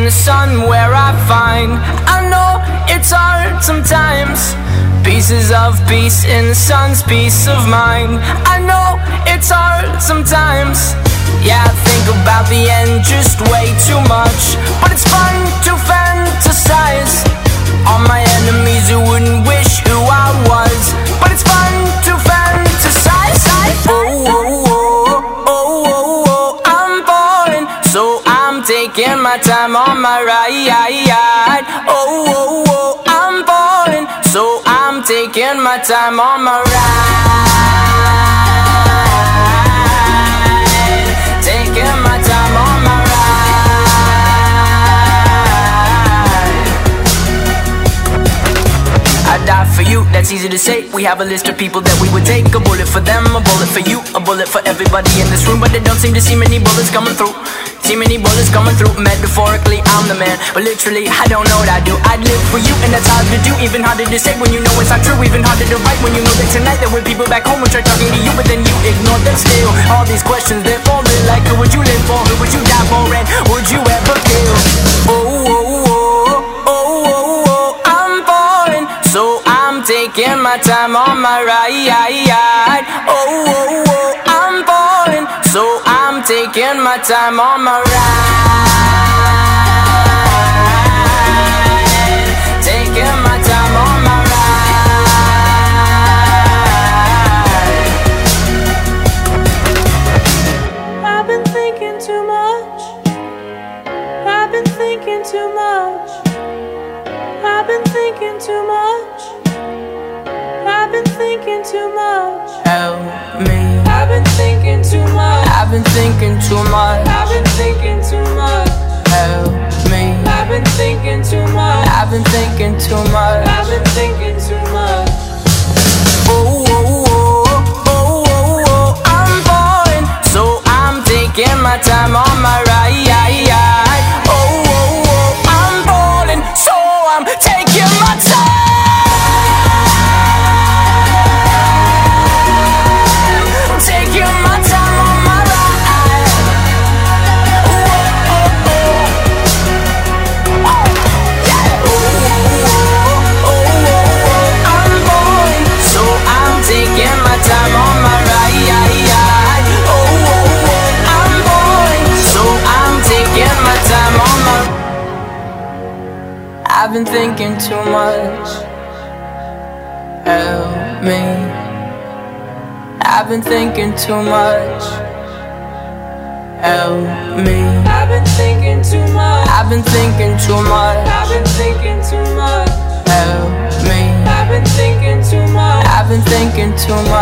the sun where I find. I know it's hard sometimes. Pieces of peace in the sun's peace of mind. I know it's hard sometimes. Yeah, I think about the end just way too much, but it's fun to fantasize on my enemies who wouldn't wish who I was. But it's fun to fantasize. Oh, oh, oh, oh, oh, oh, I'm falling, so I'm taking my time on my ride. Oh, oh, oh, I'm falling, so I'm taking my time on my ride. Taking my time on my ride. I die for you, that's easy to say. We have a list of people that we would take. A bullet for them, a bullet for you, a bullet for everybody in this room. But they don't seem to see many bullets coming through. See many bullets coming through. Metaphorically, I'm the man, but literally, I don't know what I do. I'd live for you, and that's hard to do. Even harder to say when you know it's not true. Even harder to write when you know that tonight there were people back home who tried talking to you, but then you ignore them still. All these questions, they're falling like, who would you live for? Who would you die for? And would you ever kill? Oh, oh, oh, oh, oh, oh, I'm falling, so I'm taking my time on my ride. Oh, oh, oh, I'm falling, so I'm taking my time on my ride. Taking my time on my ride. I've been thinking too much. I've been thinking too much. I've been thinking too much. I've been thinking too much. Help me. I've been thinking too much. I've been thinking too much. I've been thinking too much. Help me. I've been thinking too much. I've been thinking too much. I've been thinking too much. Oh, oh, oh, oh, oh, oh, I'm falling, so I'm taking my time on my ride. Oh, oh, oh, I'm falling, so I'm taking my time. Taking my time on my ride. Oh, oh, oh, oh, yeah. Oh, oh, oh, I'm falling, so I'm taking my time on my ride. Oh, oh, oh, I'm falling, so I'm taking my time on my. I've been thinking too much. Help me. I've been thinking too much. Help me. I've been thinking too much. I've been thinking too much. I've been thinking too much. Help me. I've been thinking too much. I've been thinking too much.